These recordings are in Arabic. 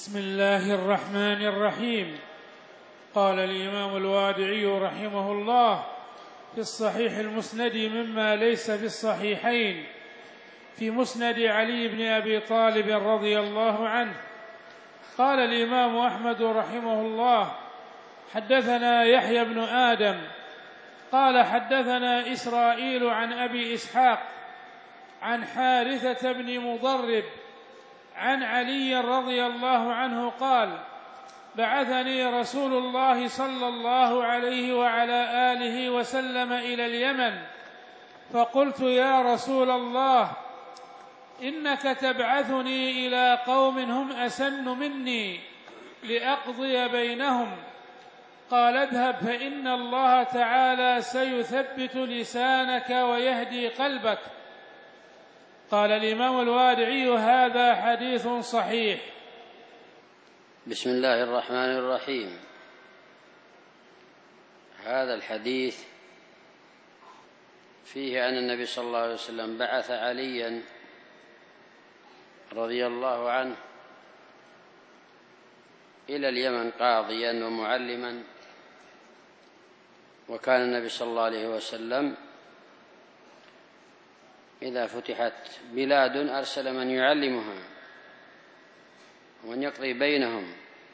بسم الله الرحمن الرحيم. قال الإمام الوادعي رحمه الله في الصحيح المسند مما ليس في الصحيحين في مسند علي بن أبي طالب رضي الله عنه. قال الإمام أحمد رحمه الله حدثنا يحيى بن آدم قال حدثنا إسرائيل عن أبي إسحاق عن حارثة بن مضرب عن علي رضي الله عنه قال بعثني رسول الله صلى الله عليه وعلى آله وسلم إلى اليمن، فقلت يا رسول الله إنك تبعثني إلى قوم هم أسن مني لأقضي بينهم، قال اذهب فإن الله تعالى سيثبت لسانك ويهدي قلبك. قال الإمام الوادعي هذا حديث صحيح. بسم الله الرحمن الرحيم. هذا الحديث فيه أن النبي صلى الله عليه وسلم بعث عليا رضي الله عنه إلى اليمن قاضيا ومعلما، وكان النبي صلى الله عليه وسلم إذا فتحت بلاد أرسل من يعلمها ومن يقضي بينهم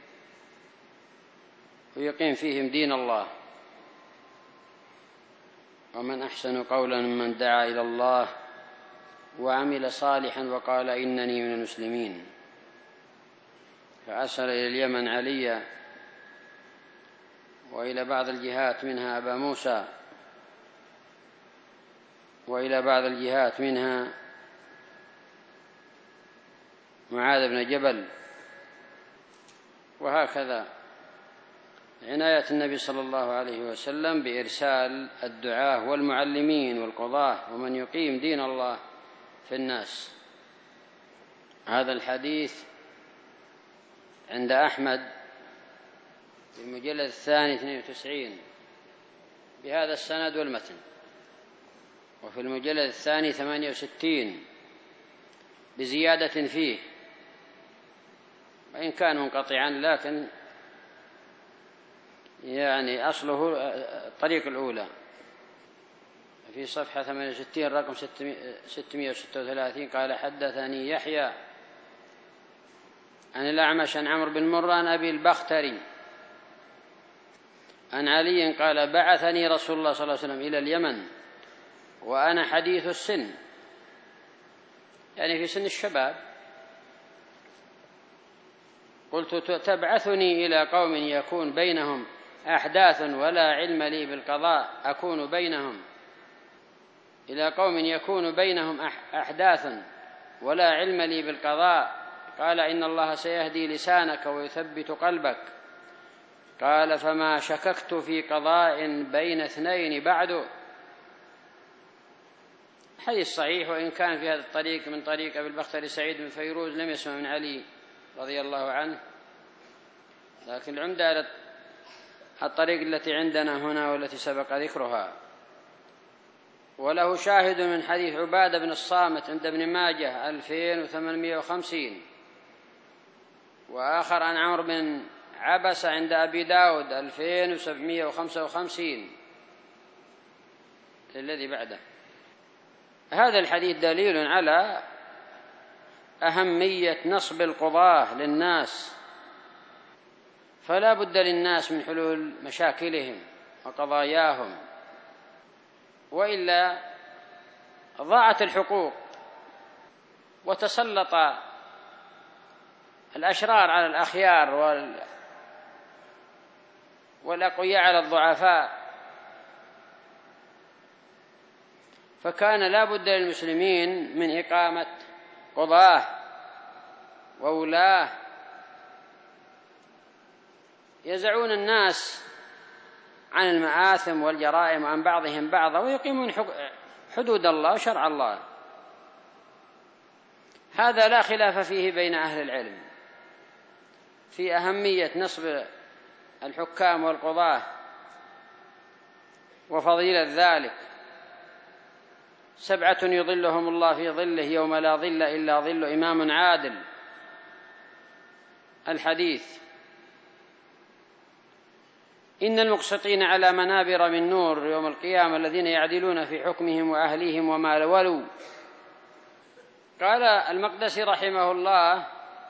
ويقيم فيهم دين الله، ومن أحسن قولا ممن دعا إلى الله وعمل صالحا وقال إنني من المسلمين. فأرسل إلى اليمن عليا وإلى بعض الجهات منها أبا موسى وإلى بعض الجهات منها معاذ بن جبل، وهكذا عناية النبي صلى الله عليه وسلم بإرسال الدعاة والمعلمين والقضاة ومن يقيم دين الله في الناس. هذا الحديث عند أحمد في المجلد الثاني 92 بهذا السند والمتن، وفي المجلد الثاني 68 بزيادة فيه، وإن كان منقطعا لكن يعني أصله الطريق الأولى في صفحة 68 رقم 636. قال حدثني يحيى عن الأعمش عن عمرو بن مرة عن أبي البختري عن علي قال بعثني رسول الله صلى الله عليه وسلم إلى اليمن وأنا حديث السن، يعني في سن الشباب. قلت تبعثني إلى قوم يكون بينهم أحداث ولا علم لي بالقضاء أكون بينهم، إلى قوم يكون بينهم أحداث ولا علم لي بالقضاء، قال إن الله سيهدي لسانك ويثبت قلبك. قال فما شككت في قضاء بين اثنين بعد. حديث صحيح، وإن كان في هذا الطريق من طريق أبي البختري سعيد بن فيروز لم يسمع من علي رضي الله عنه، لكن العمدة الطريق التي عندنا هنا والتي سبق ذكرها. وله شاهد من حديث عبادة بن الصامت عند ابن ماجه 2850، وآخر عن عمرو بن عبس عند أبي داود 2755 الذي بعده. هذا الحديث دليل على أهمية نصب القضاة للناس، فلا بد للناس من حلول مشاكلهم وقضاياهم، وإلا ضاعت الحقوق وتسلط الأشرار على الأخيار والأقوياء على الضعفاء. فكان لا بد للمسلمين من إقامة قضاة وولاة يزعون الناس عن المآثم والجرائم وعن بعضهم بعضا ويقيمون حدود الله وشرع الله. هذا لا خلاف فيه بين أهل العلم في أهمية نصب الحكام والقضاة وفضيلة ذلك. 7 يظلهم الله في ظله يوم لا ظل إلا ظل إمام عادل، الحديث: إن المقسطين على منابر من نور يوم القيامة الذين يعدلون في حكمهم وأهليهم وما ولوا. قال المقدسي رحمه الله: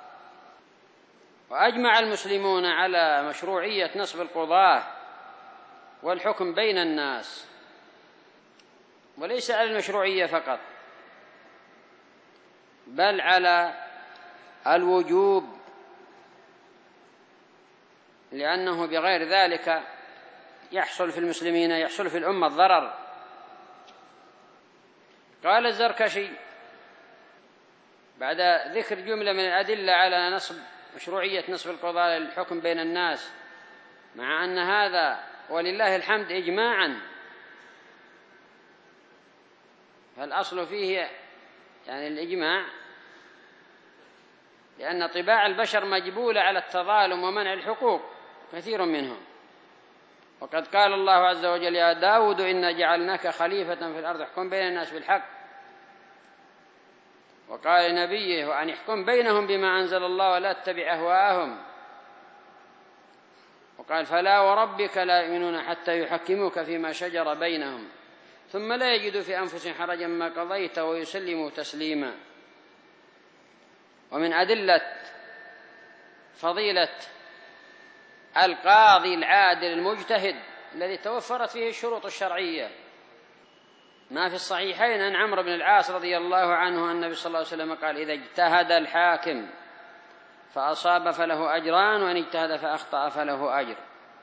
وأجمع المسلمون على مشروعية نصب القضاة والحكم بين الناس، وليس على المشروعية فقط، بل على الوجوب، لأنه بغير ذلك يحصل في المسلمين، يحصل في الأمة الضرر. قال الزركشي بعد ذكر جملة من الأدلة على مشروعية نصب القضاء للحكم بين الناس، مع أن هذا ولله الحمد إجماعا، فالأصل فيه يعني الإجماع، لأن طباع البشر مجبولة على التظالم ومنع الحقوق كثير منهم. وقد قال الله عز وجل: يا داود إنا جعلناك خليفة في الأرض احكم بين الناس بالحق. وقال لنبيه: وأن يحكم بينهم بما أنزل الله ولا تتبع أهواءهم. وقال: فلا وربك لا يؤمنون حتى يحكموك فيما شجر بينهم ثم لا يجدوا في أنفسهم حرجا مما قضيت ويسلموا تسليما. ومن أدلة فضيلة القاضي العادل المجتهد الذي توفرت فيه الشروط الشرعية ما في الصحيحين عن عمرو بن العاص رضي الله عنه أن النبي صلى الله عليه وسلم قال: إذا اجتهد الحاكم فأصاب فله أجران، وإن اجتهد فأخطأ فله أجر.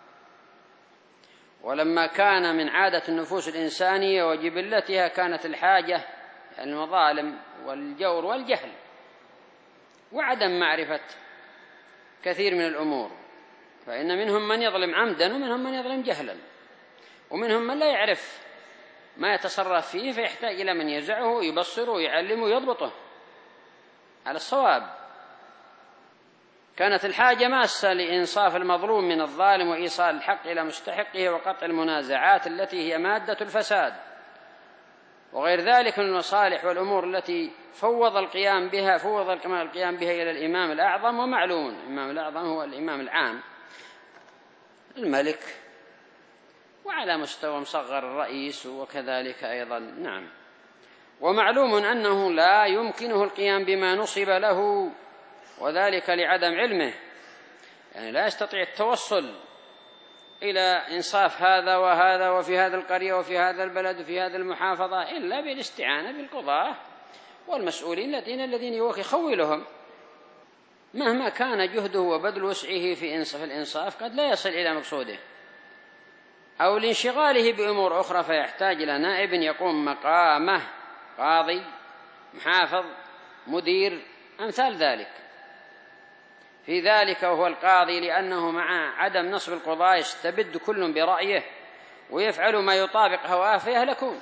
ولما كان من عادة النفوس الإنسانية وجبلتها كانت الحاجة المظالم والجور والجهل وعدم معرفة كثير من الأمور، فإن منهم من يظلم عمدا ومنهم من يظلم جهلا، ومنهم من لا يعرف ما يتصرف فيه فيحتاج إلى من يزعه يبصره ويعلمه يضبطه على الصواب. كانت الحاجة ماسة لإنصاف المظلوم من الظالم وإيصال الحق إلى مستحقه وقطع المنازعات التي هي مادة الفساد، وغير ذلك من المصالح والأمور التي فوض القيام بها إلى الإمام الأعظم. ومعلوم الإمام الأعظم هو الإمام العام الملك، وعلى مستوى مصغر الرئيس وكذلك أيضا. نعم. ومعلوم أنه لا يمكنه القيام بما نصب له، وذلك لعدم علمه، يعني لا يستطيع التوصل إلى إنصاف هذا وهذا وفي هذا القرية وفي هذا البلد وفي هذه المحافظة إلا بالاستعانة بالقضاة والمسؤولين الذين يخولهم. مهما كان جهده وبذل وسعه في الإنصاف قد لا يصل إلى مقصوده، أو لانشغاله بأمور أخرى فيحتاج إلى نائب يقوم مقامه، قاضي، محافظ، مدير، أمثال ذلك. في ذلك وهو القاضي، لأنه مع عدم نصب القضاء يستبد كل برأيه ويفعل ما يطابق هواه فيهلكون.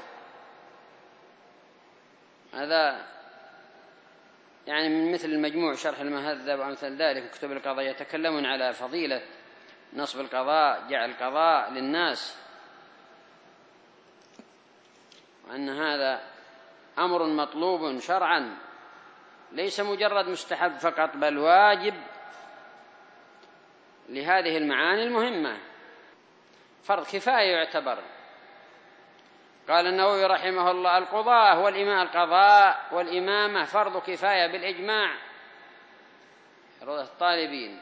هذا يعني من مثل المجموع شرح المهذب وأمثال ذلك كتب القضاء يتكلمون على فضيلة نصب القضاء، جعل القضاء للناس، وأن هذا أمر مطلوب شرعا ليس مجرد مستحب فقط، بل واجب لهذه المعاني المهمة، فرض كفاية يعتبر. قال النووي رحمه الله: القضاء القضاء والإمامة فرض كفاية بالإجماع. الطالبين: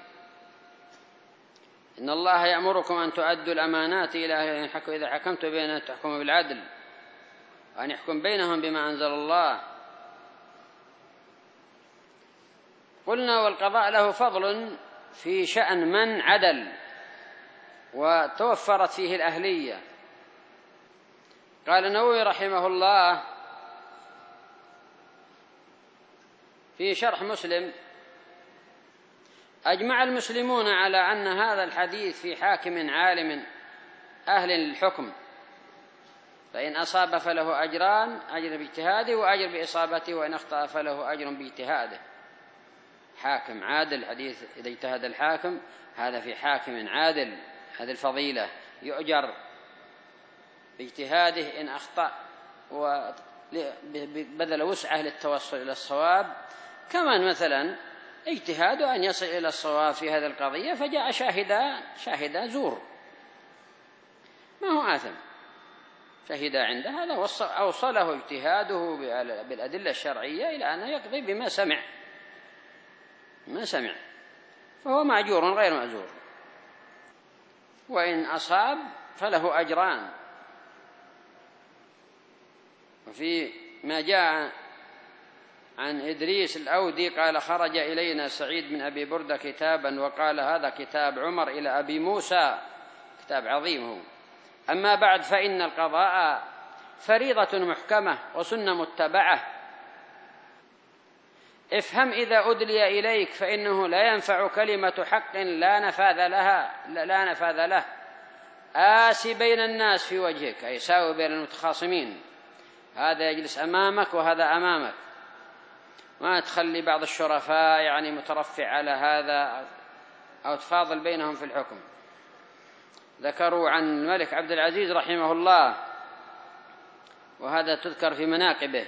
إن الله يأمركم أن تؤدوا الأمانات إلى أهلها إذا حكمتم بينهم تحكموا بالعدل وأن يحكم بينهم بما أنزل الله. قلنا: والقضاء له فضل في شأن من عدل وتوفرت فيه الأهلية. قال النووي رحمه الله في شرح مسلم: أجمع المسلمون على أن هذا الحديث في حاكم عالم أهل للحكم، فإن أصاب فله أجران: أجر باجتهاده وأجر بإصابته، وإن أخطأ فله أجر باجتهاده. حاكم عادل، حديث إذا اجتهد الحاكم، هذا في حاكم عادل، هذه الفضيلة، يؤجر باجتهاده إن أخطأ وبذل وسعه للتوصل إلى الصواب. كمان مثلا اجتهاده أن يصل إلى الصواب في هذه القضية، فجاء شاهدا زور، ما هو آثم، شهد عنده، هذا أوصله اجتهاده بالأدلة الشرعية إلى أن يقضي بما سمع، فهو مأجور غير مأجور، وإن أصاب فله أجران. وفي ما جاء عن إدريس الأودي قال: خرج إلينا سعيد بن أبي بردة كتابا وقال: هذا كتاب عمر إلى أبي موسى، كتاب عظيم هو. أما بعد، فإن القضاء فريضة محكمة وسنة متبعة، افهم إذا أدلي إليك فإنه لا ينفع كلمة حق لا نفاذ له، آسي بين الناس في وجهك، أي ساوي بين المتخاصمين، هذا يجلس أمامك وهذا أمامك، ما تخلي بعض الشرفاء يعني مترفع على هذا أو تفاضل بينهم في الحكم. ذكروا عن الملك عبد العزيز رحمه الله، وهذا تذكر في مناقبه،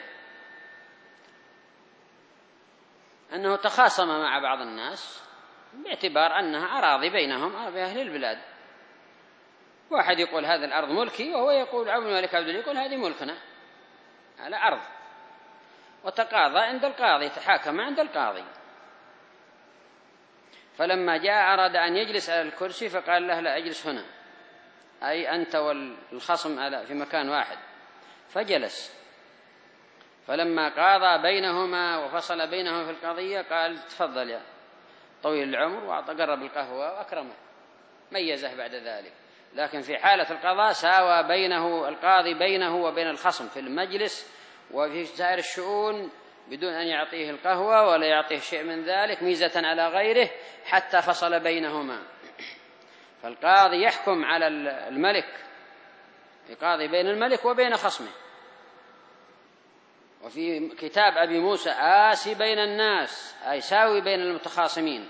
أنه تخاصم مع بعض الناس باعتبار أنها أراضي بينهم، أراضي أهل البلاد، واحد يقول هذا الأرض ملكي، وهو يقول الملك عبد العزيز يقول هذه ملكنا على أرض، وتقاضى عند القاضي، تحاكم عند القاضي. فلما جاء أراد أن يجلس على الكرسي فقال له: لا، اجلس هنا، أي أنت والخصم في مكان واحد، فجلس. فلما قاضى بينهما وفصل بينهما في القضية قال: تفضل يا طويل العمر، وقرب القهوة وأكرمه، ميزه بعد ذلك. لكن في حالة القضاء ساوى بينه القاضي بينه وبين الخصم في المجلس وفي سائر الشؤون، بدون أن يعطيه القهوة ولا يعطيه شيء من ذلك ميزة على غيره، حتى فصل بينهما. فالقاضي يحكم على الملك، يقاضي بين الملك وبين خصمه. وفي كتاب أبي موسى: آسي بين الناس، أي ساوي بين المتخاصمين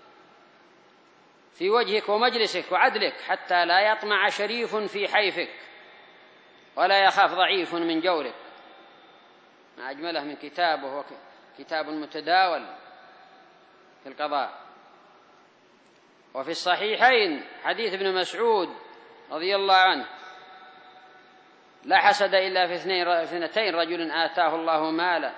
في وجهك ومجلسك وعدلك، حتى لا يطمع شريف في حيفك ولا يخاف ضعيف من جورك. ما أجمله من كتاب، وهو كتاب متداول في القضاء. وفي الصحيحين حديث ابن مسعود رضي الله عنه: لا حسد إلا في اثنتين، رجل آتاه الله مالا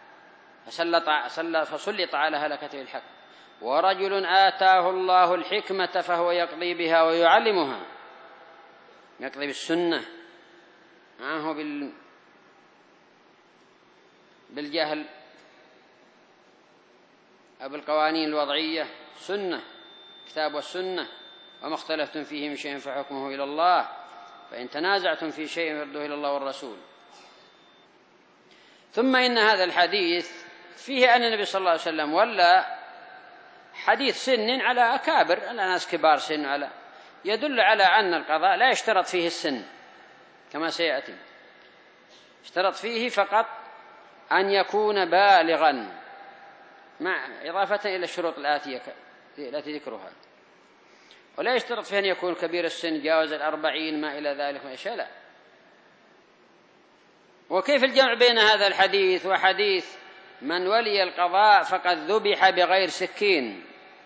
فسلط على هلكته الحق، ورجل آتاه الله الحكمة فهو يقضي بها ويعلمها، يقضي بالسنة، معه بالجهل أو بالقوانين الوضعية، سنة، كتاب والسنة. وما اختلفتم فيه من شيء فحكمه إلى الله، فإن تنازعتم في شيء فردوه إلى الله والرسول. ثم إن هذا الحديث فيه أن النبي صلى الله عليه وسلم ولا حديث سن على أكابر، على ناس كبار سن، يدل على أن القضاء لا يشترط فيه السن كما سيأتي، اشترط فيه فقط أن يكون بالغا، مع إضافة إلى الشروط الآتية التي ذكرها، ولا يشترط فيه أن يكون كبير السن جاوز 40 ما إلى ذلك من أشياء، لا. وكيف الجمع بين هذا الحديث وحديث من ولي القضاء فقد ذبح بغير سكين؟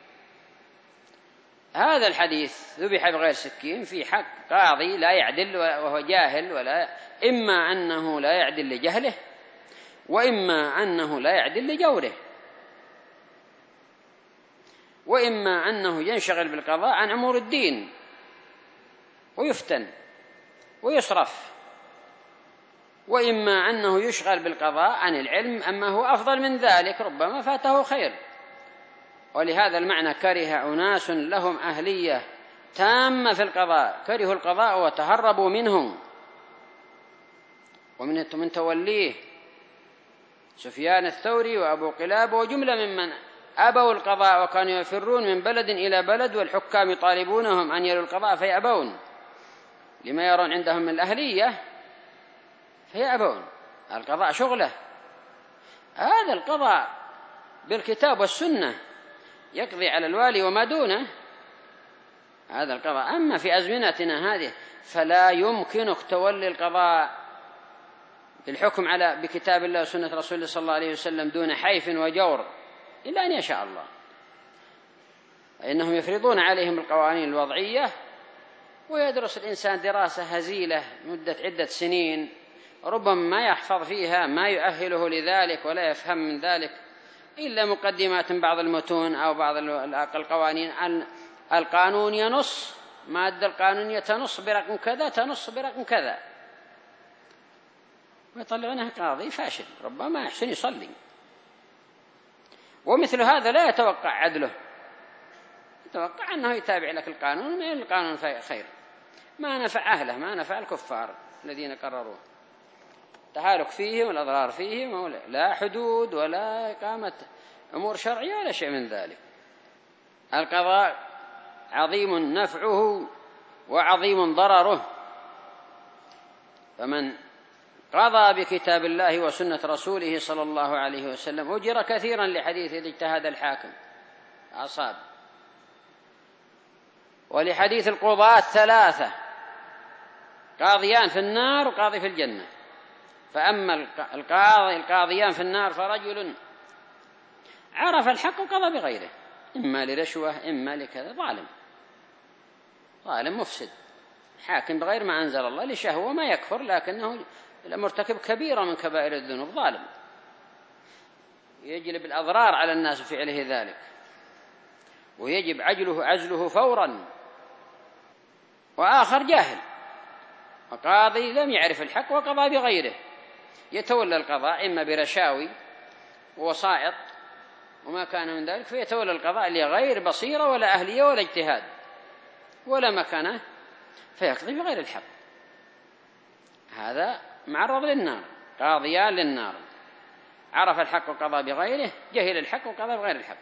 هذا الحديث ذبح بغير سكين في حق قاضي لا يعدل وهو جاهل، ولا إما أنه لا يعدل لجهله، وإما أنه لا يعدل لجوره، وإما أنه ينشغل بالقضاء عن أمور الدين ويفتن ويصرف، وإما أنه يشغل بالقضاء عن العلم، أما هو أفضل من ذلك ربما فاته خير. ولهذا المعنى كره أناس لهم أهلية تامة في القضاء، كرهوا القضاء وتهربوا منهم ومن توليه سفيان الثوري وأبو قلابة وجملة ممن أبوا القضاء، وكانوا يفرون من بلد إلى بلد والحكام يطالبونهم أن يلوا القضاء فيأبون، لما يرون عندهم من الأهلية فيأبون. القضاء شغله، هذا القضاء بالكتاب والسنة يقضي على الوالي وما دونه، هذا القضاء. أما في أزمنتنا هذه فلا يمكنك تولي القضاء بالحكم بكتاب الله وسنة رسول الله صلى الله عليه وسلم دون حيف وجور، إلا أن يشاء الله، فإنهم يفرضون عليهم القوانين الوضعية، ويدرس الإنسان دراسة هزيلة مدة عدة سنين، ربما ما يحفظ فيها ما يؤهله لذلك ولا يفهم من ذلك إلا مقدمات بعض المتون أو بعض القوانين. القانون ينص، مادة القانونية تنص برقم كذا، تنص برقم كذا، ويطلعونها قاضي فاشل ربما ما يحسن يصلي. ومثل هذا لا يتوقع عدله، يتوقع أنه يتابع لك القانون، من القانون خير، ما نفع أهله ما نفع الكفار الذين قرروه، تهالك فيهم والأضرار فيهم، لا حدود ولا إقامة أمور شرعية ولا شيء من ذلك. القضاء عظيم نفعه وعظيم ضرره، فمن قضى بكتاب الله وسنة رسوله صلى الله عليه وسلم أجر كثيرا، لحديث إذا اجتهد الحاكم أصاب، ولحديث القضاة 3 قاضيان في النار وقاضي في الجنة. فأما القاضيان في النار فرجل عرف الحق وقضى بغيره، إما لرشوة إما لكذا، ظالم مفسد، حاكم بغير ما أنزل الله لشهوة ما يكفر، لكنه مرتكب كبيرة من كبائر الذنوب، ظالم يجلب الأضرار على الناس بفعله ذلك، ويجب عزله فورا. وآخر جاهل وقاضي لم يعرف الحق وقضى بغيره، يتولى القضاء إما برشاوي ووسائط وما كان من ذلك، فيتولى القضاء لغير بصيرة ولا أهلية ولا اجتهاد ولا مكانه، فيقضي بغير الحق. هذا معرض للنار، قاضيان للنار، عرف الحق وقضى بغيره، جهل الحق وقضى بغير الحق،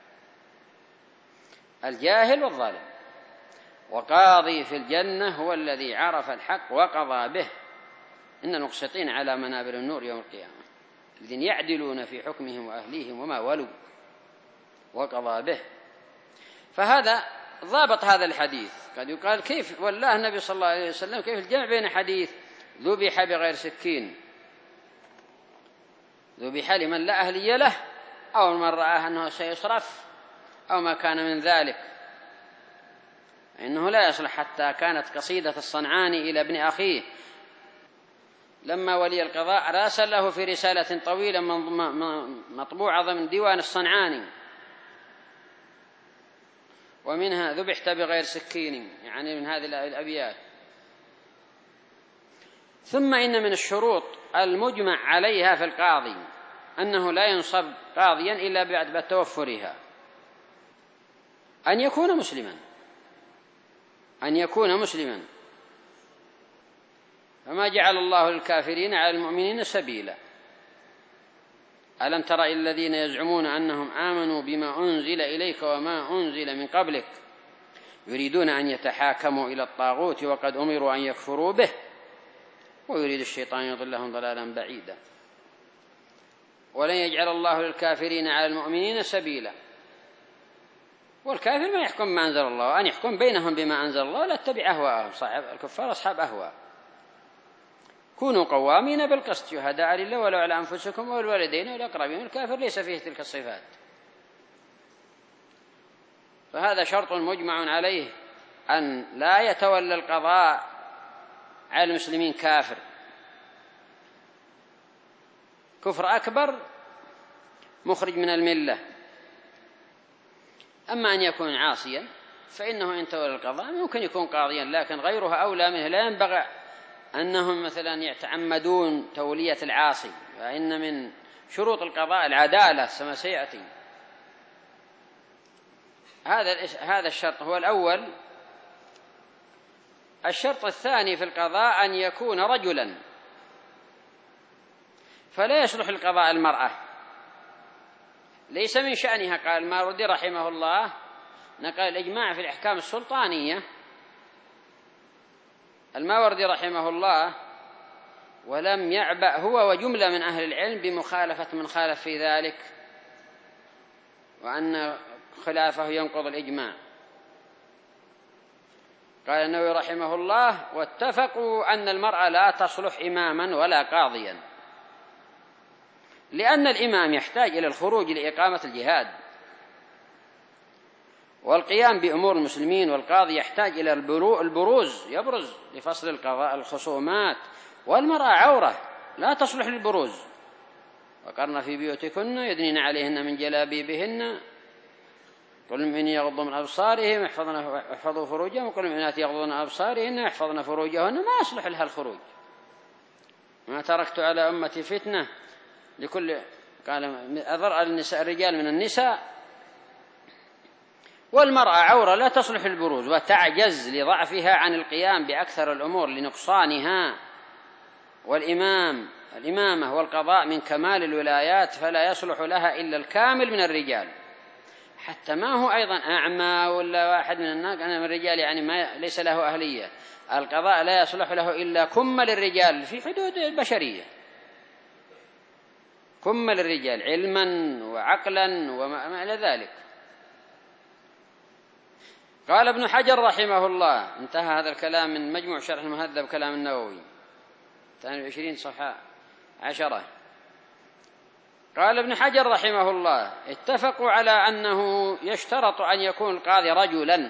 الجاهل والظالم. وقاضي في الجنة هو الذي عرف الحق وقضى به، إن المقسطين على منابر النور يوم القيامة، الذين يعدلون في حكمهم وأهليهم وما ولوا، وقضى به. فهذا ضابط هذا الحديث. قد يقال كيف والله النبي صلى الله عليه وسلم كيف الجمع بين حديث ذبح بغير سكين، ذبح لمن لا أهلية له، أو من رآه أنه سيصرف أو ما كان من ذلك، إنه لا يصلح. حتى كانت قصيدة الصنعاني إلى ابن أخيه لما ولي القضاء راسله في رسالة طويلة مطبوعة ضمن ديوان الصنعاني، ومنها ذبحت بغير سكين، يعني من هذه الأبيات. ثم إن من الشروط المجمع عليها في القاضي أنه لا ينصب قاضيا إلا بعد توفرها، أن يكون مسلما، فما جعل الله للكافرين على المؤمنين سبيلا. ألم تر إلى الذين يزعمون أنهم آمنوا بما أنزل إليك وما أنزل من قبلك يريدون أن يتحاكموا إلى الطاغوت وقد أمروا أن يكفروا به ويريد الشيطان يضلهم ضلالا بعيدا. ولن يجعل الله للكافرين على المؤمنين سبيلا. والكافر ما يحكم ما أنزل الله، وأن يحكم بينهم بما أنزل الله ولا تتبع أهواءهم، صاحب الكفار أصحاب أهواء. كونوا قوامين بالقسط شهداء لله ولو على أنفسكم والوالدين والأقربين. الكافر ليس فيه تلك الصفات، فهذا شرط مجمع عليه أن لا يتولى القضاء على المسلمين كافر، كفر أكبر مخرج من الملة. أما أن يكون عاصيا فإنه إن تولى القضاء ممكن يكون قاضيا، لكن غيره أولى منه. لا ينبغي أنهم مثلا يتعمدون تولية العاصي، فإن من شروط القضاء العدالة كما سيأتي. هذا الشرط هو الأول. الشرط الثاني في القضاء أن يكون رجلا، فلا يصلح القضاء المرأة، ليس من شأنها. قال الماوردي رحمه الله نقل الإجماع في الأحكام السلطانية، الماوردي رحمه الله، ولم يعبأ هو وجملة من أهل العلم بمخالفة من خالف في ذلك، وأن خلافه ينقض الإجماع. قال النووي رحمه الله واتفقوا أن المرأة لا تصلح إماما ولا قاضيا، لأن الإمام يحتاج إلى الخروج لإقامة الجهاد والقيام بأمور المسلمين، والقاضي يحتاج إلى البروز، يبرز لفصل القضاء الخصومات، والمرأة عورة لا تصلح للبروز. وقرن في بيوتكن يدنين عليهن من جلابيبهن قل من يغض من أبصارهم يحفظوا فروجهم، وقل المؤمنات يغضون أبصارهن يحفظن فروجهن. ما يصلح لها الخروج. ما تركت على أمتي فتنة لكل قال أضر النساء الرجال من النساء. والمرأة عورة لا تصلح للبروز، وتعجز لضعفها عن القيام بأكثر الأمور لنقصانها. الإمامة والقضاء من كمال الولايات، فلا يصلح لها إلا الكامل من الرجال، حتى ما هو أيضا أعمى ولا واحد من الناس أنا من الرجال يعني ما ليس له أهلية. القضاء لا يصلح له إلا كمل الرجال في حدود البشرية، كمل الرجال علما وعقلا وما إلى ذلك. قال ابن حجر رحمه الله، انتهى هذا الكلام من مجموع شرح المهذب كلام النووي 22 صفحة 10. قال ابن حجر رحمه الله: اتفقوا على أنه يشترط أن يكون القاضي رجلا.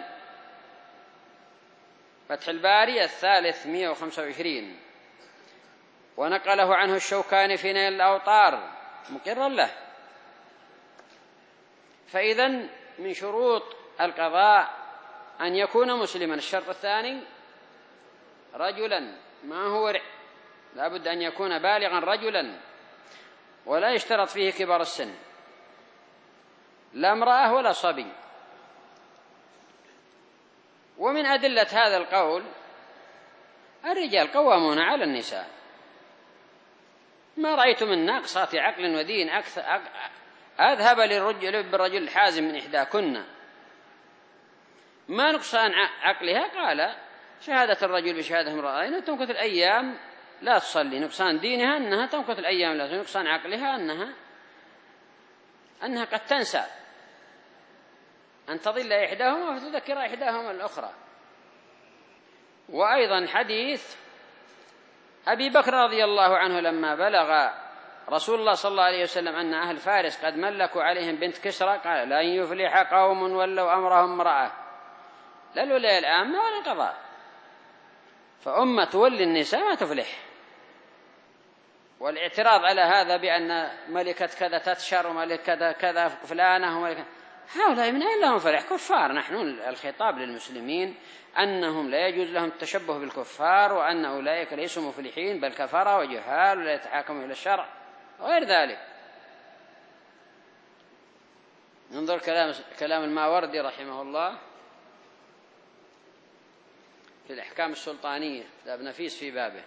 فتح الباري 325. ونقله عنه الشوكاني في نيل الأوطار مقرا له. فإذن من شروط القضاء أن يكون مسلما. الشرط الثاني رجلا، ما هو لا بد أن يكون بالغا رجلا، ولا يشترط فيه كبر السن، لا امرأة ولا صبي. ومن أدلة هذا القول الرجال قوامون على النساء. ما رأيت من ناقصات عقل ودين أذهب بالرجل الحازم من إحداكن. ما نقصان عقلها؟ قال شهادة الرجل بشهادة امرأة إنها تمكث الأيام لا تصلي. نقصان دينها أنها تمكث الأيام لا تصلي. نقصان عقلها أنها قد تنسى أن تضل إحداهما فتذكر إحداهما الأخرى. وأيضا حديث أبي بكر رضي الله عنه لما بلغ رسول الله صلى الله عليه وسلم أن أهل فارس قد ملكوا عليهم بنت كسرى قال: لن يفلح قوم ولوا أمرهم امرأة، لا الولاية العامة ولا القضاء. فأمة تولي النساء ما تفلح. والاعتراض على هذا بأن ملكة كذا تتشر وملكة كذا فلانة وملكة، هؤلاء من أين لهم فلح؟ كفار. نحن الخطاب للمسلمين أنهم لا يجوز لهم التشبه بالكفار، وأن أولئك ليسوا مفلحين بل كفرة وجهال ولا يتحاكموا إلى الشرع وغير ذلك. ننظر كلام الماوردي رحمه الله في الأحكام السلطانية، كتاب نفيس في بابه.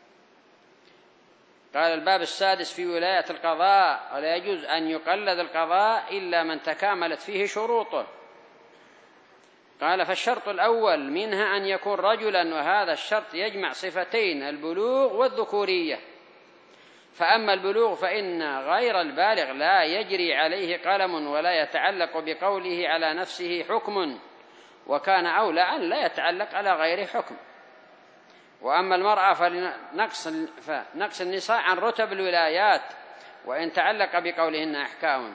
قال: الباب السادس في ولاية القضاء: ولا يجوز أن يقلد القضاء إلا من تكاملت فيه شروطه. قال: فالشرط الأول منها أن يكون رجلا، وهذا الشرط يجمع صفتين: البلوغ والذكورية. فأما البلوغ فإن غير البالغ لا يجري عليه قلم ولا يتعلق بقوله على نفسه حكم، وكان أولى أن لا يتعلق على غيره حكم. وأما المرأة فنقص النساء عن رتب الولايات وإن تعلق بقولهن أحكام.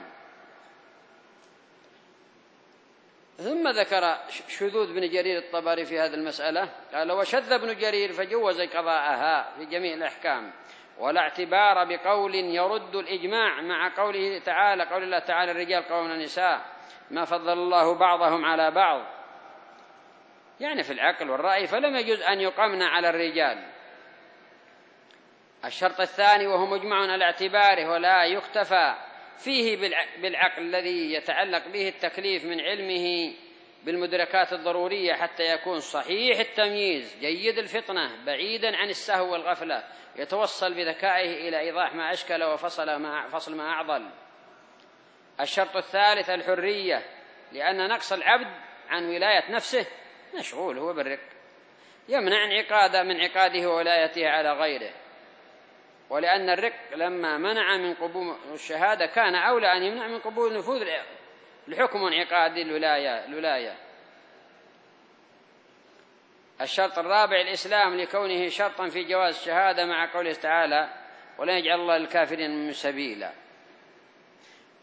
ثم ذكر شذوذ بن جرير الطبري في هذه المسألة. قال: وشذ ابن جرير فجوز قضاءها في جميع الأحكام، ولا اعتبار بقول يرد الإجماع مع قوله تعالى: قول الله تعالى: الرجال قوامون على النساء ما فضل الله بعضهم على بعض، يعني في العقل والرأي، فلم يجوز أن يقمن على الرجال. الشرط الثاني وهو مجمع على اعتباره ولا يكتفى فيه بالعقل الذي يتعلق به التكليف من علمه بالمدركات الضرورية حتى يكون صحيح التمييز جيد الفطنة بعيدا عن السهو والغفلة، يتوصل بذكائه إلى إيضاح ما أشكل وفصل ما أعضل. الشرط الثالث الحرية، لأن نقص العبد عن ولاية نفسه مشغول هو بالرق، يمنع انعقاد من عقاده وولايته على غيره. ولأن الرق لما منع من قبول الشهادة كان أولى أن يمنع من قبول نفوذ الحكم وانعقاد الولاية. الشرط الرابع الإسلام، لكونه شرطا في جواز الشهادة مع قوله تعالى: ولا يجعل الله للكافرين من سبيلا.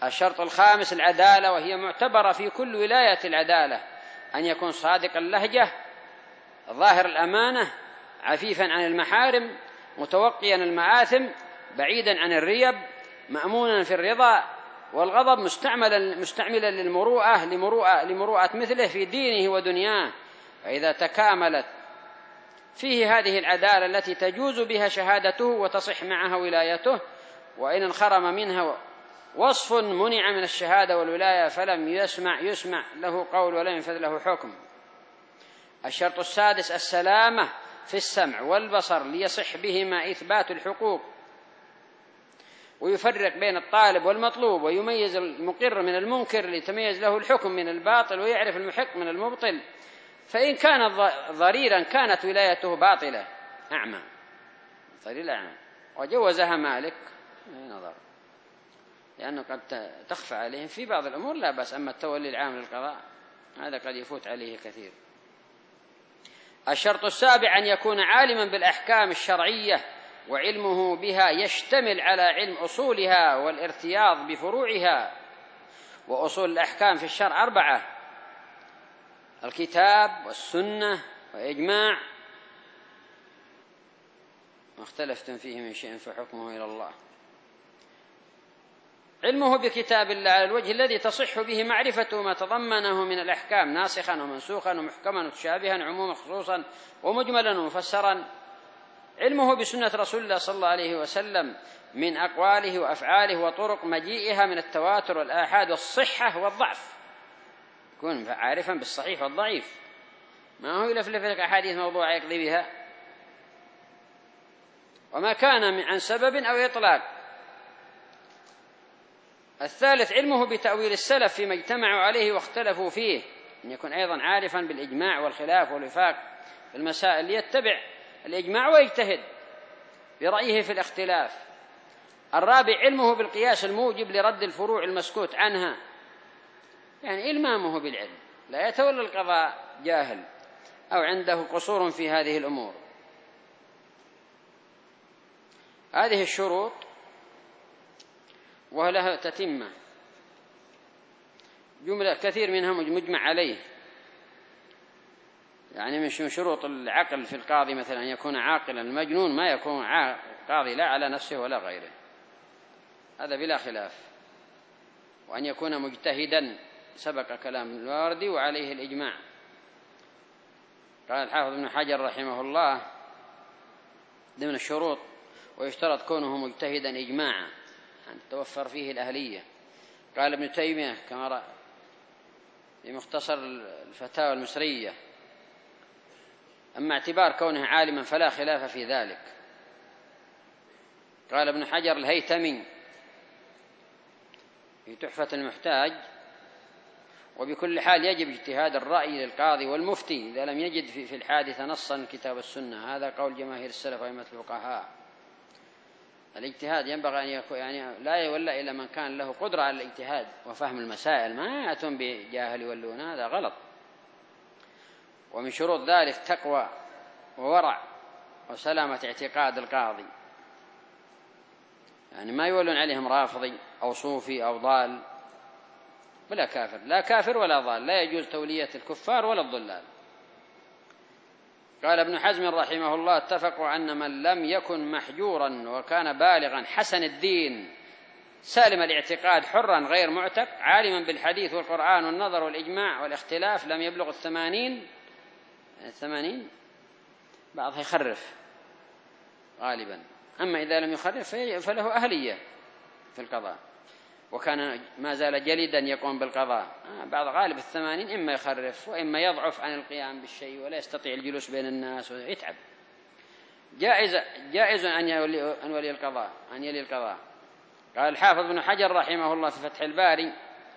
الشرط الخامس العدالة، وهي معتبرة في كل ولاية العدالة، أن يكون صادق اللهجة، ظاهر الأمانة، عفيفا عن المحارم، متوقيا المآثم، بعيدا عن الريب، مأمونا في الرضا والغضب، مستعملا لمروءة مثله في دينه ودنياه. فإذا تكاملت فيه هذه العدالة التي تجوز بها شهادته وتصح معها ولايته، وإن انخرم منها وصف منع من الشهادة والولاية فلم يسمع له قول ولم ينفذ له حكم. الشرط السادس السلامة في السمع والبصر ليصح بهما إثبات الحقوق، ويفرق بين الطالب والمطلوب، ويميز المقر من المنكر ليتميز له الحكم من الباطل، ويعرف المحق من المبطل. فإن كان ضريرا كانت ولايته باطلة أعمى، ضرير أعمى، وجوزها مالك نظر، لأنه قد تخفى عليهم في بعض الأمور لا بس، أما التولي العام للقضاء هذا قد يفوت عليه كثير. الشرط السابع أن يكون عالما بالأحكام الشرعية، وعلمه بها يشتمل على علم أصولها والارتياض بفروعها. وأصول الأحكام في الشرع 4: الكتاب والسنة وإجماع، ما اختلفتم فيه من شيء فحكمه إلى الله. علمه بكتاب الله على الوجه الذي تصح به معرفة ما تضمنه من الأحكام ناسخا ومنسوخا ومحكما ومتشابها، عموما خصوصا ومجملا ومفسرا. علمه بسنة رسول الله صلى الله عليه وسلم من أقواله وأفعاله وطرق مجيئها من التواتر والآحاد والصحة والضعف، يكون عارفا بالصحيح والضعيف، ما هو يلفلف لك أحاديث موضوعة يقضي بها، وما كان عن سبب أو إطلاق. الثالث علمه بتأويل السلف فيما اجتمعوا عليه واختلفوا فيه، أن يكون أيضا عارفا بالإجماع والخلاف والوفاق في المسائل ليتبع الإجماع ويجتهد برأيه في الاختلاف. الرابع علمه بالقياس الموجب لرد الفروع المسكوت عنها، يعني إلمامه بالعلم، لا يتولى القضاء جاهل أو عنده قصور في هذه الأمور. هذه الشروط ولها تتمة، جملة كثير منها مجمع عليه، يعني من شروط العقل في القاضي مثلا أن يكون عاقلا، المجنون ما يكون قاضي لا على نفسه ولا غيره، هذا بلا خلاف. وأن يكون مجتهدا، سبق كلام الواردي وعليه الإجماع. قال الحافظ ابن حجر رحمه الله ضمن الشروط: ويشترط كونه مجتهدا إجماعا، أن تتوفر فيه الأهلية. قال ابن تيمية كما رأى في مختصر الفتاوى المصرية: أما اعتبار كونه عالما فلا خلاف في ذلك. قال ابن حجر الهيثمي في تحفة المحتاج: وبكل حال يجب اجتهاد الرأي للقاضي والمفتي إذا لم يجد في الحادثة نصا كتاب السنة. هذا قول جماهير السلف وأئمة الفقهاء. الاجتهاد ينبغي أن يكون لا يولى إلا من كان له قدرة على الاجتهاد وفهم المسائل، ما يأتون بجاهل يولون، هذا غلط. ومن شروط ذلك تقوى وورع وسلامة اعتقاد القاضي، يعني ما يولون عليهم رافضي أو صوفي أو ضال ولا كافر، لا كافر ولا ضال، لا يجوز تولية الكفار ولا الضلال. قال ابن حزم رحمه الله: اتفقوا أن من لم يكن محجورا وكان بالغا حسن الدين سالم الاعتقاد حرا غير معتق عالما بالحديث والقرآن والنظر والإجماع والاختلاف لم يبلغ 80 بعضها يخرف غالبا، أما إذا لم يخرف فله أهلية في القضاء، وكان ما زال جليدا يقوم بالقضاء. بعض غالب 80 إما يخرف وإما يضعف عن القيام بالشيء ولا يستطيع الجلوس بين الناس ويتعب. جائز أن يلي القضاء. قال الحافظ ابن حجر رحمه الله في فتح الباري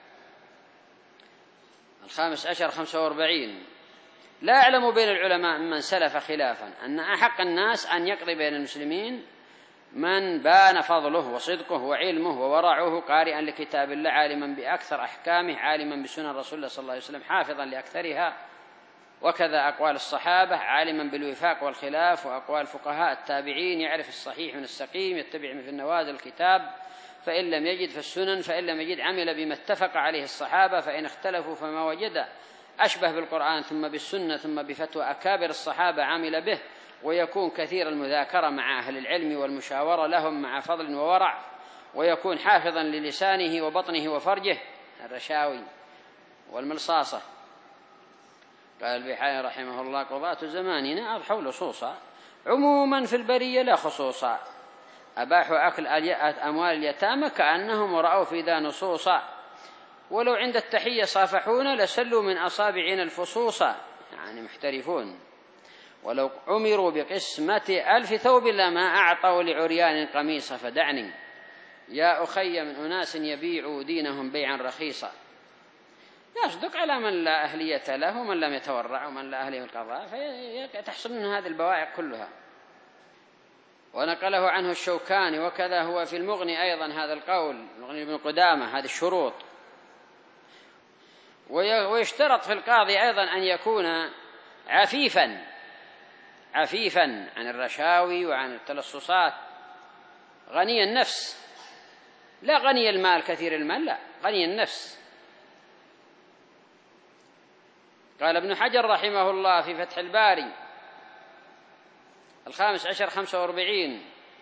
45: لا أعلم بين العلماء ممن سلف خلافا أن أحق الناس أن يقضي بين المسلمين من بان فضله وصدقه وعلمه وورعه قارئا لكتاب الله عالما بأكثر أحكامه عالما بسنن رسول الله صلى الله عليه وسلم حافظا لأكثرها، وكذا أقوال الصحابة عالما بالوفاق والخلاف، وأقوال فقهاء التابعين يعرف الصحيح من السقيم يتبع في النوازل الكتاب فإن لم يجد فالسنن، فإن لم يجد عمل بما اتفق عليه الصحابة، فإن اختلفوا فما وجد أشبه بالقرآن ثم بالسنة ثم بفتوى أكابر الصحابة عمل به، ويكون كثير المذاكرة مع أهل العلم والمشاورة لهم مع فضل وورع، ويكون حافظا للسانه وبطنه وفرجه، الرشاوي والملصاصة. قال البيحاني رحمه الله: قضاة زماننا أضحوا لصوصا عموما في البرية لا خصوصا، أباحوا أكل أموال اليتامى كأنهم رأوا في ذا نصوصا، ولو عند التحية صافحونا لسلوا من أصابعنا الفصوصا، يعني محترفون. ولو عمروا بقسمة 1000 ثوب لما أعطوا لعريان قميصا، فدعني يا أخي من أناس يبيعوا دينهم بيعا رخيصا. يصدق على من لا أهلية له ومن لم يتورع ومن لا أهلية القضاء، فتحصل من هذه البوائق كلها. ونقله عنه الشوكاني، وكذا هو في المغني أيضا هذا القول، المغني ابن قدامة، هذه الشروط. ويشترط في القاضي أيضا أن يكون عفيفا عن الرشاوي وعن التلصصات، غني النفس، لا غني المال كثير المال، لا، غني النفس. قال ابن حجر رحمه الله في فتح الباري 15/45: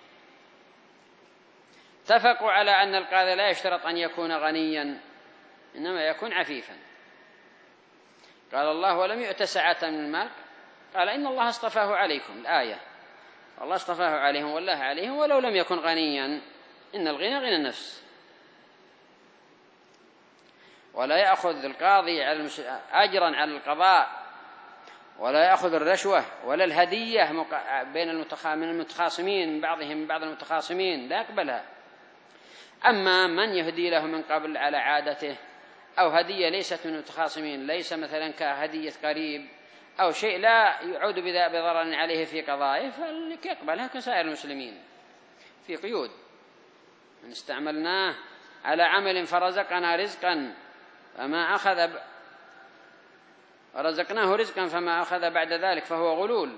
اتفقوا على أن القاضي لا يشترط أن يكون غنيا، إنما يكون عفيفا. قال الله: ولم يؤت سعة من المال، قال: إن الله اصطفاه عليكم، الآية، الله اصطفاه عليهم والله عليهم ولو لم يكن غنيا، إن الغنى غنى النفس. ولا يأخذ القاضي أجرا على القضاء، ولا يأخذ الرشوة ولا الهدية من المتخاصمين، من بعضهم من بعض المتخاصمين، لا يقبلها. أما من يهدي له من قبل على عادته، أو هدية ليست من المتخاصمين، ليس مثلا كهدية قريب أو شيء لا يعود بضرر عليه في قضائه، فيقبلها كسائر المسلمين في قيود. من استعملناه على عمل فرزقنا رزقا فما أخذ رزقناه رزقا فما أخذ بعد ذلك فهو غلول.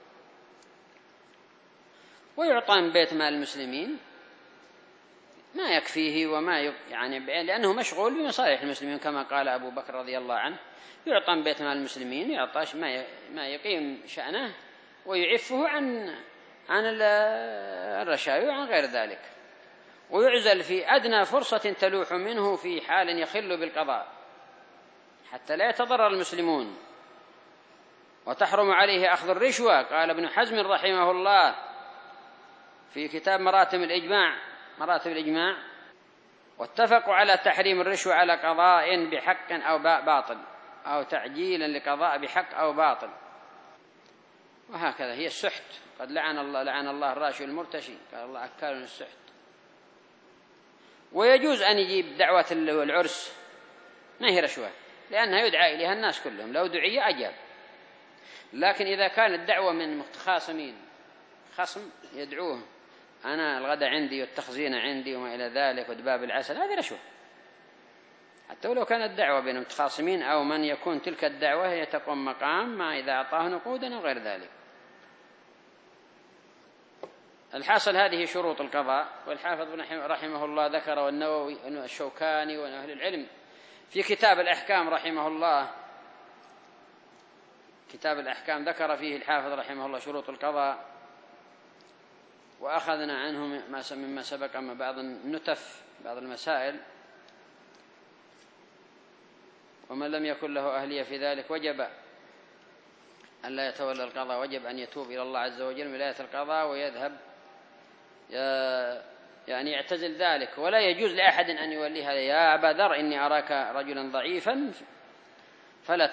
ويعطى من بيت مال المسلمين ما يكفيه وما يعني لأنه مشغول بمصالح المسلمين، كما قال أبو بكر رضي الله عنه: يعطى من بيت مال المسلمين، يعطاش ما يقيم شأنه ويعفه عن الرشاوي وعن غير ذلك. ويعزل في أدنى فرصة تلوح منه في حال يخل بالقضاء حتى لا يتضرر المسلمون. وتحرم عليه أخذ الرشوة. قال ابن حزم رحمه الله في كتاب مراتب الإجماع: واتفقوا على تحريم الرشوة على قضاء بحق أو باطل، أو تعجيلا لقضاء بحق أو باطل. وهكذا هي السحت، قد لعن الله الراشي المرتشي، قال الله: أكال السحت. ويجوز أن يجيب دعوة العرس، ما هي رشوة، لأنها يدعى إليها الناس كلهم، لو دعي أجاب. لكن إذا كانت دعوة من متخاصمين، خصم يدعوه: أنا الغداء عندي والتخزين عندي وما إلى ذلك ودباب العسل، هذه رشوة، حتى ولو كانت دعوة بين متخاصمين أو من يكون تلك الدعوة هي تقوم مقام ما إذا أعطاه نقودا أو غير ذلك. الحاصل هذه شروط القضاء. والحافظ رحمه الله ذكر، والنووي والشوكاني وأهل العلم في كتاب الأحكام رحمه الله، كتاب الأحكام ذكر فيه الحافظ رحمه الله شروط القضاء. وأخذنا عنه مما سبق من بعض النتف، بعض المسائل. ومن لم يكن له أهلية في ذلك وجب أن لا يتولى القضاء، وجب أن يتوب إلى الله عز وجل من ولاية القضاء ويذهب، يعني يعتزل ذلك. ولا يجوز لأحد أن يولي هذا: يا أبا ذر إني أراك رجلا ضعيفا فلا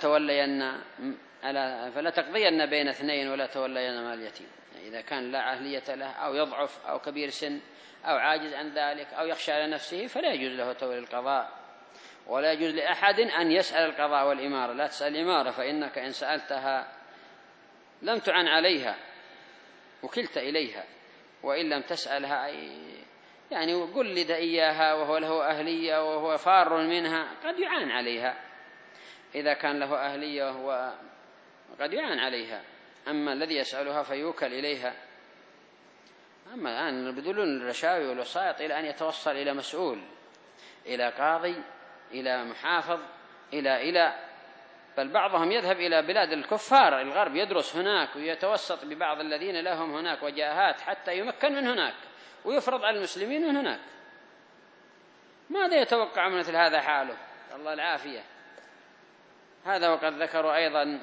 تقضين بين اثنين ولا تولين مال اليتيم. إذا كان لا أهلية له أو يضعف أو كبير سن أو عاجز عن ذلك أو يخشى على نفسه فلا يجوز له تولي القضاء. ولا يجوز لأحد أن يسأل القضاء والإمارة. لا تسأل الإمارة، فإنك إن سألتها لم تعن عليها، وكلت إليها. وإن لم تسألها يعني قلد إياها وهو له أهلية وهو فار منها قد يعان عليها. إذا كان له أهلية وهو قد يعان عليها. أما الذي يسألها فيوكل إليها، أما الآن يبذلون الرشاوي والوسائط إلى أن يتوصل إلى مسؤول، إلى قاضي، إلى محافظ، إلى بل بعضهم يذهب إلى بلاد الكفار الغرب يدرس هناك ويتوسط ببعض الذين لهم هناك وجاهات حتى يمكن من هناك ويفرض على المسلمين من هناك. ماذا يتوقع من مثل هذا حاله؟ الله العافية. هذا وقد ذكروا أيضا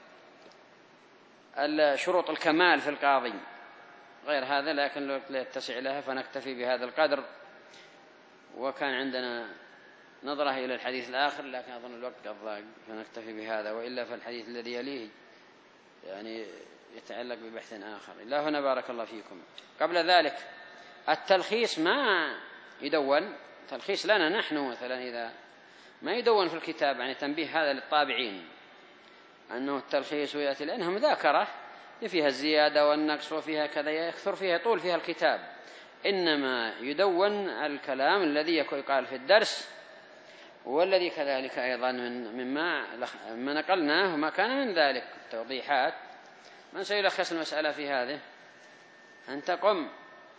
شروط الكمال في القاضي غير هذا، لكن الوقت لا يتسع لها فنكتفي بهذا القدر. وكان عندنا نظرة إلى الحديث الآخر لكن أظن الوقت قد ضاق فنكتفي بهذا، وإلا فالحديث الذي يليه يعني يتعلق ببحث آخر. إلى هنا بارك الله فيكم. قبل ذلك التلخيص ما يدون، تلخيص لنا نحن مثلا إذا ما يدون في الكتاب، يعني تنبيه هذا للطابعين أنه التلخيص يأتي لأنها مذاكرة فيها الزيادة والنقص وفيها كذا يكثر فيها طول فيها الكتاب، إنما يدون الكلام الذي يقال في الدرس والذي كذلك أيضا مما نقلناه وما كان من ذلك توضيحات. من سيلخص المسألة في هذه؟ أنت قم.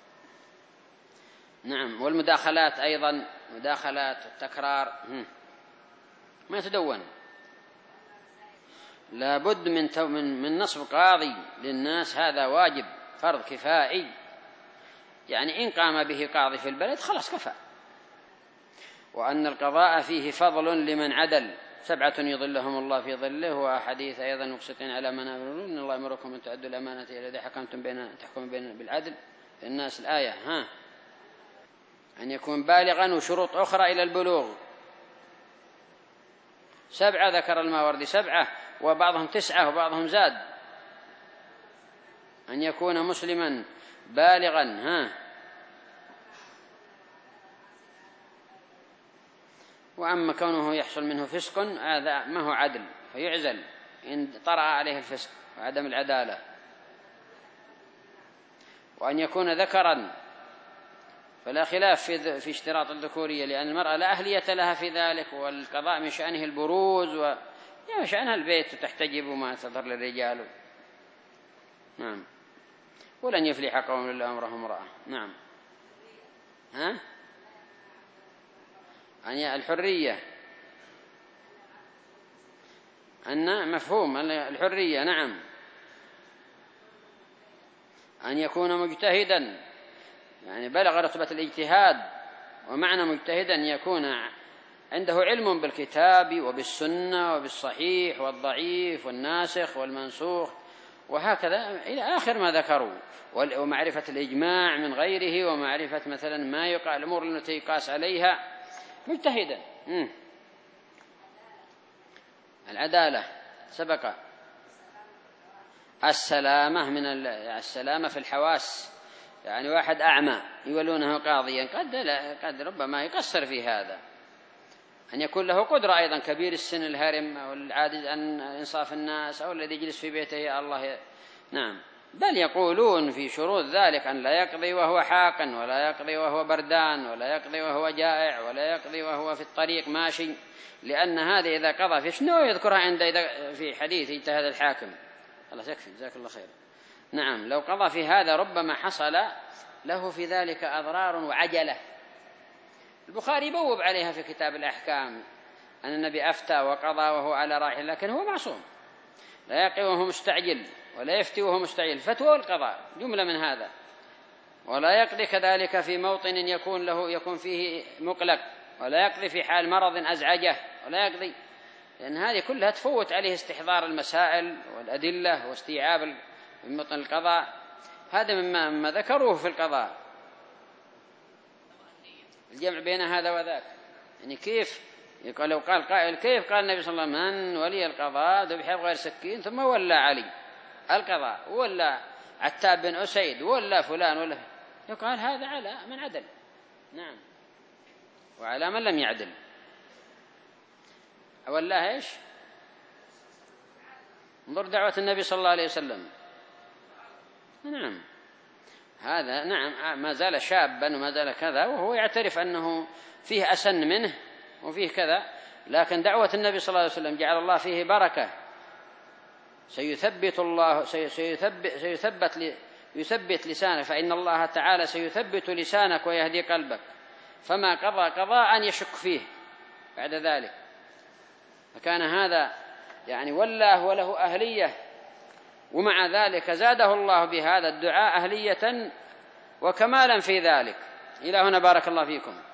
نعم. والمداخلات أيضا، مداخلات التكرار ما تدون. لابد من نصب قاضي للناس، هذا واجب فرض كفائي، يعني إن قام به قاضي في البلد خلاص كفى. وأن القضاء فيه فضل لمن عدل، 7 يظلهم الله في ظله. وحديث أيضا مقسطين على منابر إن الله يأمركم أن تؤدوا الأمانة إذا حكمتم بين بالعدل الناس. الآية أن يكون بالغا، وشروط أخرى إلى البلوغ 7 ذكر الماوردي 7 وبعضهم 9 وبعضهم زاد. أن يكون مسلما بالغا وأما كونه يحصل منه فسق هذا ما هو عدل فيعزل إن طرأ عليه الفسق وعدم العدالة. وأن يكون ذكرا فلا خلاف في اشتراط الذكورية، لأن المرأة لا أهلية لها في ذلك، والقضاء من شأنه البروز ومن شأنها البيت وتحتجب وما تظهر للرجال. نعم. ولن يفلح قوم إلا أمرهم امرأة. نعم. يعني الحرية أن مفهوم الحرية. نعم. أن يكون مجتهدا، يعني بلغ رتبة الاجتهاد، ومعنى مجتهدا يكون عنده علم بالكتاب وبالسنة وبالصحيح والضعيف والناسخ والمنسوخ وهكذا إلى آخر ما ذكروا، ومعرفة الإجماع من غيره، ومعرفة مثلا ما يقع الأمور التي يقاس عليها مجتهدا. العدالة سبق. السلامة في الحواس، يعني واحد أعمى يولونه قاضيا قد ربما يقصر في هذا. أن يكون له قدرة أيضا، كبير السن الهرم أو العاجز عن إنصاف الناس أو الذي يجلس في بيته يا الله. نعم. بل يقولون في شروط ذلك أن لا يقضي وهو حاقن، ولا يقضي وهو بردان، ولا يقضي وهو جائع، ولا يقضي وهو في الطريق ماشي، لأن هذه إذا قضى في شنو يذكرها عند في حديث اجتهد الحاكم. الله يكفي جزاك الله خير. نعم. لو قضى في هذا ربما حصل له في ذلك أضرار وعجلة. البخاري يبوب عليها في كتاب الأحكام أن النبي أفتى وقضى وهو على راحل، لكن هو معصوم، لا يقضي وهو مستعجل ولا يفتي وهو مستعجل، فتوى والقضاء جملة من هذا. ولا يقضي كذلك في موطن يكون فيه مقلق، ولا يقضي في حال مرض أزعجه، ولا يقضي، لأن هذه كلها تفوت عليه استحضار المسائل والأدلة واستيعاب موطن القضاء. هذا مما ذكروه في القضاء، الجمع بين هذا وذاك. يعني كيف لو قال قائل كيف قال النبي صلى الله عليه وسلم من ولي القضاء ذبح بغير سكين ثم ولا علي القضاء، ولا عتاب بن أسيد، ولا فلان، ولا يقال هذا على من عدل. نعم. وعلى من لم يعدل. ولا إيش؟ انظر دعوة النبي صلى الله عليه وسلم. نعم. هذا نعم ما زال شابا وما زال كذا، وهو يعترف أنه فيه أسن منه وفيه كذا، لكن دعوة النبي صلى الله عليه وسلم جعل الله فيه بركة. سيثبت يثبت لسانك، فإن الله تعالى سيثبت لسانك ويهدي قلبك، فما قضى قضاء يشك فيه بعد ذلك. فكان هذا يعني والله وله أهلية، ومع ذلك زاده الله بهذا الدعاء أهلية وكمالا في ذلك. إلى هنا بارك الله فيكم.